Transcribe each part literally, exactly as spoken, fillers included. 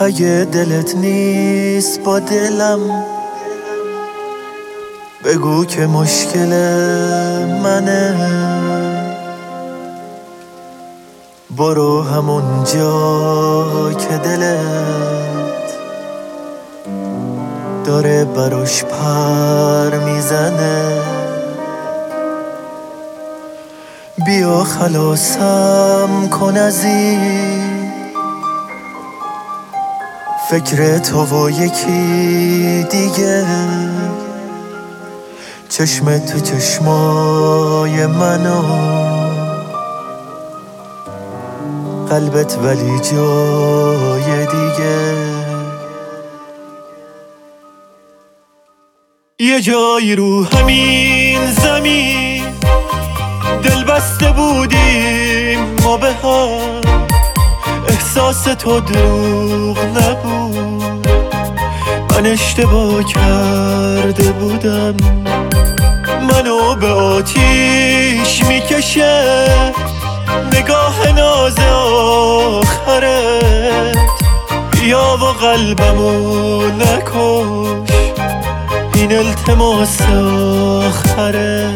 اگه دلت نیست با دلم بگو که مشکل منه، برو همون جا که دلت داره براش پر میزنه. بیا خلاصم کن از این فکر تو و یکی دیگه، چشم تو چشمای منو، قلبت ولی جای دیگه. یه جایی رو همین زمین دل بسته بودیم ما به هم، احساس تو دروغ نبود، من اشتباه کرده بودم. منو به آتیش میکشه نگاه ناز آخرت، بیا و قلبمو نکش این التماس آخره.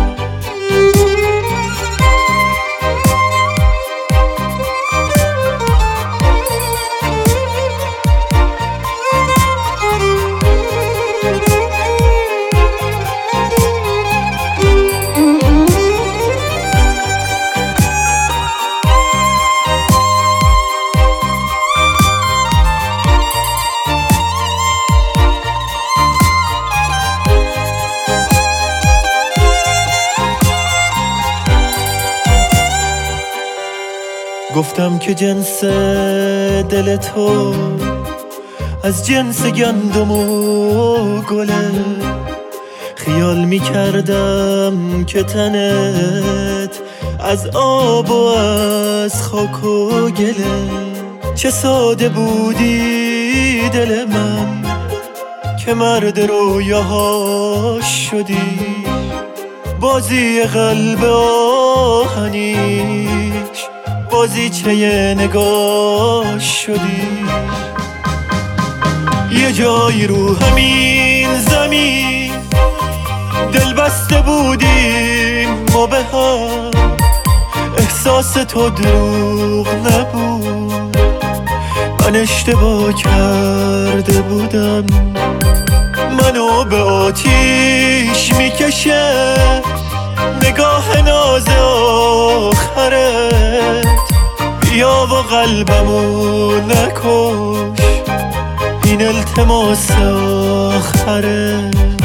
گفتم که جنس دل تو از جنس گندم و گله، خیال میکردم که تنت از آب و از خاک و گله. چه ساده بودی دل من که مرد رویاهاش شدی، بازی قلب آهنیش بازی چه نگاه شدی. یه جایی رو همین زمین دل بسته بودیم ما به هم، احساس تو دروغ نبود، من اشتباه کرده بودم. منو به آتیش میکشه نگاه ناز آخرت، بیا و قلبمو نکش این التماس آخره.